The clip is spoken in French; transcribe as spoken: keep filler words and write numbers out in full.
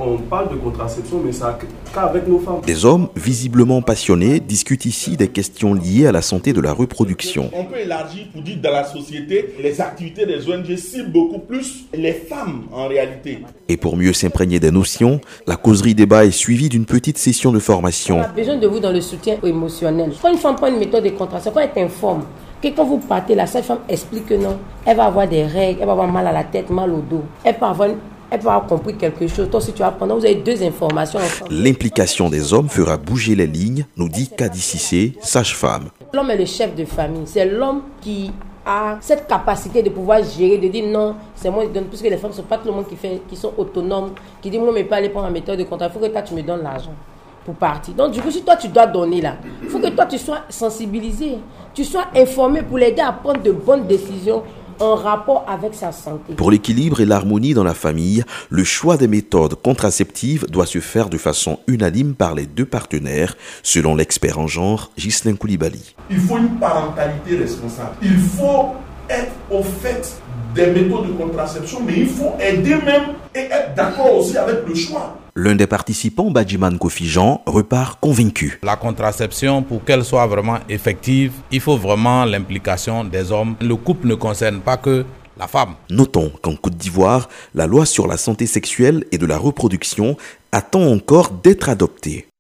On parle de contraception, mais ça qu'avec nos femmes. Des hommes visiblement passionnés discutent ici des questions liées à la santé de la reproduction. On peut élargir pour dire dans la société, les activités des O N G ciblent beaucoup plus les femmes en réalité. Et pour mieux s'imprégner des notions, la causerie débat est suivie d'une petite session de formation. On a besoin de vous dans le soutien émotionnel. Quand une femme prend une méthode de contraception, quand elle t'informe, que quand vous partez, la sage-femme explique que non, elle va avoir des règles, elle va avoir mal à la tête, mal au dos. Elle peut avoir, une, elle peut avoir compris quelque chose. Toi, si tu apprends, vous avez deux informations ensemble. L'implication des hommes fera bouger les lignes, nous dit Kadi Cissé, sage-femme. L'homme est le chef de famille. C'est l'homme qui a cette capacité de pouvoir gérer, de dire non, c'est moi qui donne, puisque les femmes ne sont pas tout le monde qui, fait, qui sont autonomes, qui dit moi, mais pas aller prendre une méthode de contrat, il faut que toi, tu me donnes l'argent pour partir. Donc, du coup, si toi, tu dois donner là, il faut que toi, tu sois sensibilisé, tu sois informé pour l'aider à prendre de bonnes décisions en rapport avec sa santé. Pour l'équilibre et l'harmonie dans la famille, le choix des méthodes contraceptives doit se faire de façon unanime par les deux partenaires, selon l'expert en genre Ghislain Koulibaly. Il faut une parentalité responsable. Il faut être au fait des méthodes de contraception, mais il faut aider même et être d'accord aussi avec le choix. L'un des participants, Badjiman Kofi Jean, repart convaincu. La contraception, pour qu'elle soit vraiment effective, il faut vraiment l'implication des hommes. Le couple ne concerne pas que la femme. Notons qu'en Côte d'Ivoire, la loi sur la santé sexuelle et de la reproduction attend encore d'être adoptée.